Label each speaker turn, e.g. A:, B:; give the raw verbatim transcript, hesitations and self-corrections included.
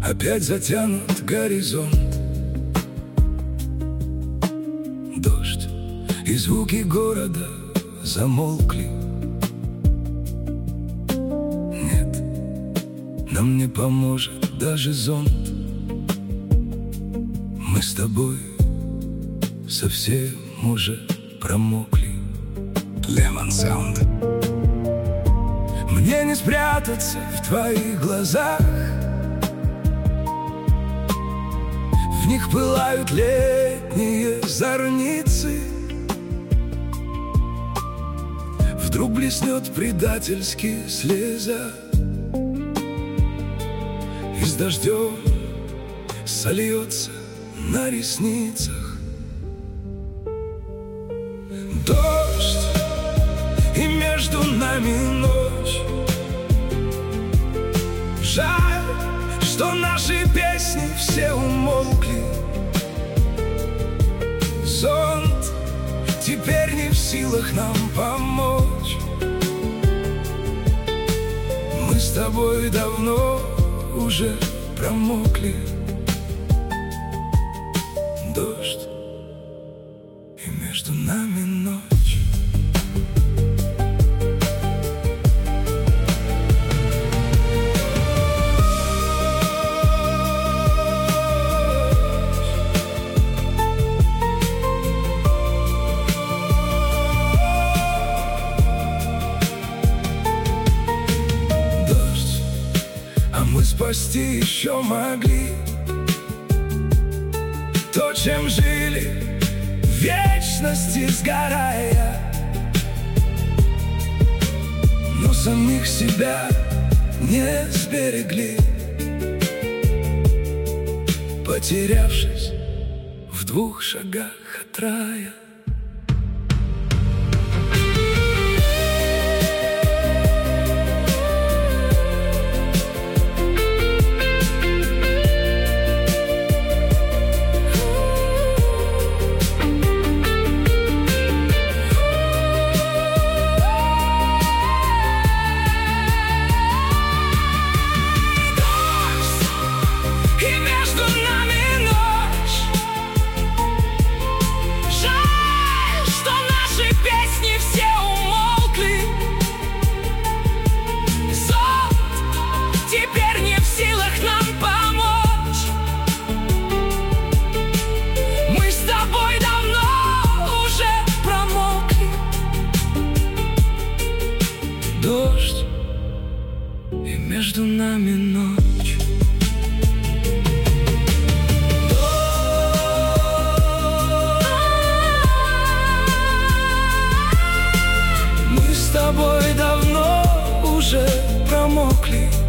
A: опять затянут горизонт. Дождь и звуки города замолкли. Нет, нам не поможет даже зонт. Мы с тобой совсем уже промокли.
B: Lemon Sound.
A: Мне не спрятаться в твоих глазах, в них пылают летние зорницы. Вдруг блеснет предательски слеза, и с дождем сольется на ресницах. Дождь, и между нами ночь. Жаль, что наши песни все умолкли. Зонт теперь не в силах нам помочь. Мы с тобой давно уже промокли. Дождь, и между нами ночь. Дождь, а мы спасти еще могли то, чем жили, в вечности сгорая. Но самих себя не сберегли, потерявшись в двух шагах от рая. Дождь, и между нами ночь. Мы с тобой давно уже промокли.